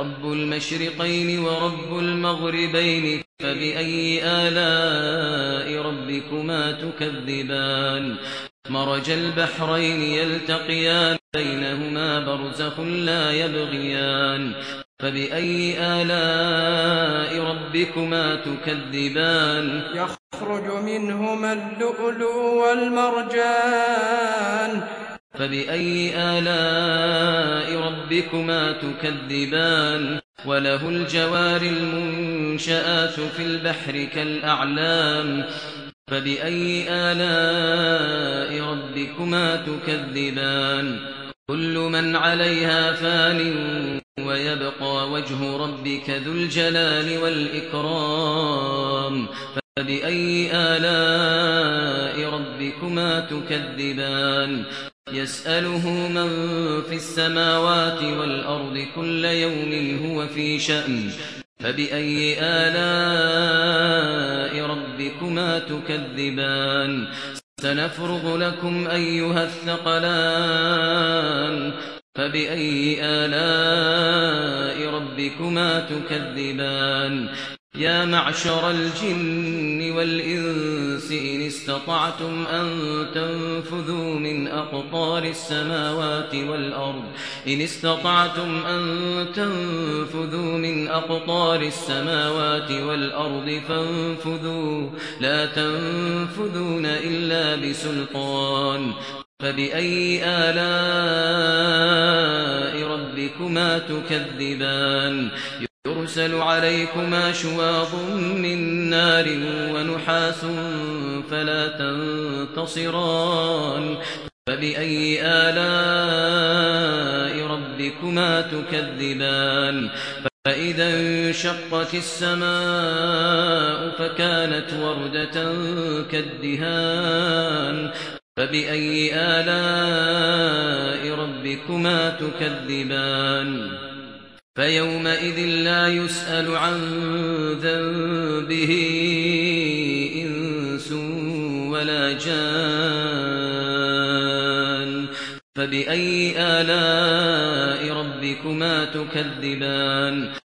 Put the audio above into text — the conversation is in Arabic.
رب المشرقين ورب المغربين فبأي آلاء ربكما تكذبان مرج البحرين يلتقيان بينهما برزخ لا يبغيان فبأي آلاء ربكما تكذبان يخرج منهما اللؤلؤ والمرجان فبأي آلاء ربكما تكذبان وله الجوار المنشآت في البحر كالأعلام فبأي آلاء ربكما تكذبان كل من عليها فان ويبقى وجه ربك ذو الجلال والإكرام فبأي آلاء ربكما تكذبان يسأله من في السماوات والأرض كل يوم هو في شأن فبأي آلاء ربكما تكذبان سنفرغ لكم أيها الثقلان فبأي آلاء ربكما تكذبان يا معشر الجن والإنس إن استطعتم أن تنفذوا من أقطار السماوات والأرض فانفذوا لا تنفذون إلا بسلطان فبأي آلاء ربكما تكذبان يرسل عليكما شواظ من نار ونحاس فلا تنتصران فبأي آلاء ربكما تكذبان فإذا انشقت السماء فكانت وردة كالدهان فبأي آلاء ربكما تكذبان فيومئذ لا يسأل عن ذنبه إنس ولا جان فبأي آلاء ربكما تكذبان